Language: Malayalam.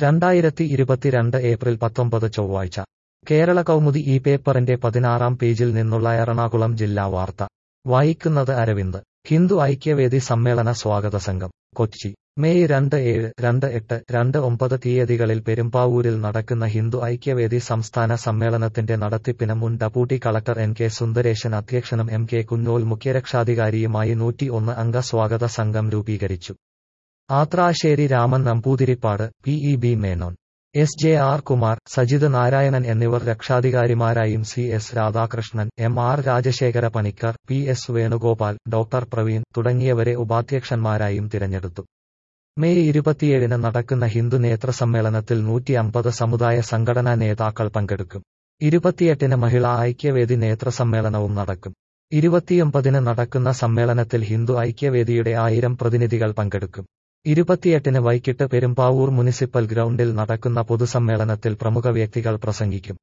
2022 ഏപ്രിൽ 19 ചൊവ്വാഴ്ച കേരള കൗമുദി ഈ പേപ്പറിന്റെ 16-ാം പേജിൽ നിന്നുള്ള എറണാകുളം ജില്ലാ വാർത്ത വായിക്കുന്നത് അരവിന്ദ്. ഹിന്ദു ഐക്യവേദി സമ്മേളന സ്വാഗത സംഘം കൊച്ചി. മെയ് 2, 7, 2, 8, 2, 9 തീയതികളിൽ പെരുമ്പാവൂരിൽ നടക്കുന്ന ഹിന്ദു ഐക്യവേദി സംസ്ഥാന സമ്മേളനത്തിന്റെ നടത്തിപ്പിന് മുൻ deputy collector N K Sundaresan അധ്യക്ഷനും എം കെ കുഞ്ഞോൽ മുഖ്യരക്ഷാധികാരിയുമായി 101 അംഗ സ്വാഗത സംഘം രൂപീകരിച്ചു. ആത്രാശ്ശേരി രാമൻ നമ്പൂതിരിപ്പാട്, PEB മേനോൻ, SJR കുമാർ, സജിത് നാരായണൻ എന്നിവർ രക്ഷാധികാരിമാരായും CS Radhakrishnan, MR Rajasekhara Panicker, PS Venugopal, doctor Praveen തുടങ്ങിയവരെ ഉപാധ്യക്ഷന്മാരായും തിരഞ്ഞെടുത്തു. മെയ് 27 നടക്കുന്ന ഹിന്ദു നേതൃസമ്മേളനത്തിൽ 150 സമുദായ സംഘടനാ നേതാക്കൾ പങ്കെടുക്കും. 28 മഹിളാ ഐക്യവേദി നേതൃസമ്മേളനവും നടക്കും. 29 നടക്കുന്ന സമ്മേളനത്തിൽ ഹിന്ദു ഐക്യവേദിയുടെ 1000 പ്രതിനിധികൾ പങ്കെടുക്കും. 28 വൈകിട്ട് പെരുമ്പാവൂർ മുനിസിപ്പൽ ഗ്രൗണ്ടിൽ നടക്കുന്ന പൊതുസമ്മേളനത്തിൽ പ്രമുഖ വ്യക്തികൾ പ്രസംഗിക്കും.